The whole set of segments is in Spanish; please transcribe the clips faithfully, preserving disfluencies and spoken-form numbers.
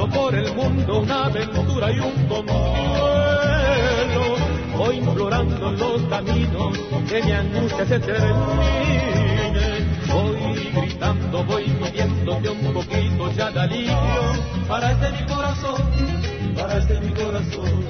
buscando por el mundo una aventura y un consuelo. Voy implorando en los caminos que mi angustia se termine. Voy gritando, voy pidiéndote un poquito ya de alivio para este mi corazón, para este mi corazón.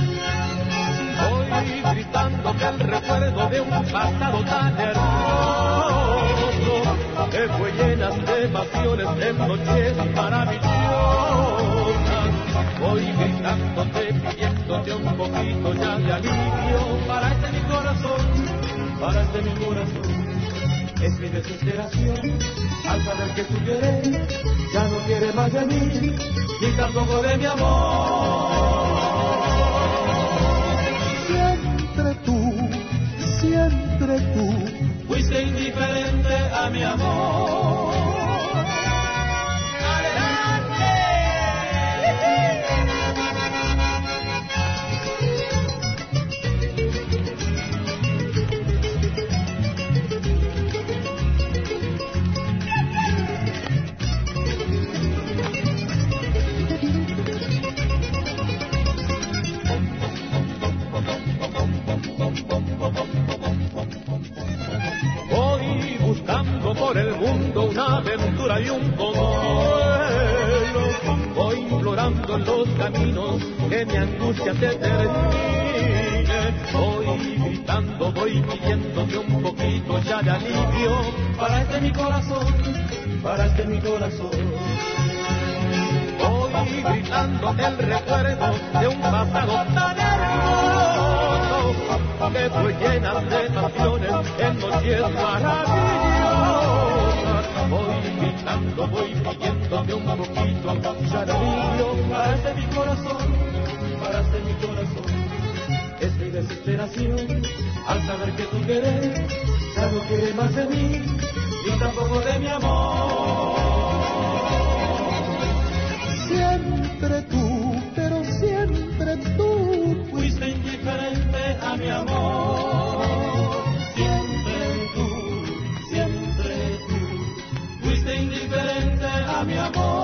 Voy gritando que el recuerdo de un pasado tan hermoso, que fue llenas de pasiones en noches maravillosas. Voy gritándote, pidiéndote un poquito ya de alivio para este mi corazón, para este mi corazón. Es mi desesperación al saber que tu querer ya no quiere más de mí, ni tampoco de mi amor. Siempre tú, siempre tú, fuiste indiferente a mi amor. Por el mundo una aventura y un consuelo. Voy implorando en los caminos que mi angustia se termine. Voy gritando, voy pidiéndote un poquito ya de alivio para este mi corazón, para este mi corazón. Voy gritando el recuerdo de un pasado tan hermoso, que fue llena de pasiones en noches maravillosas. Voy gritando, voy pidiéndote un poquito ya de alivio para este mi corazón, para este mi corazón. Es mi desesperación al saber que tu querer ya no quiere más de mí, ni tampoco de mi amor. siempre tú, pero siempre tú fuiste indiferente a mi amor. Siempre tú, siempre tú fuiste indiferente a mi amor.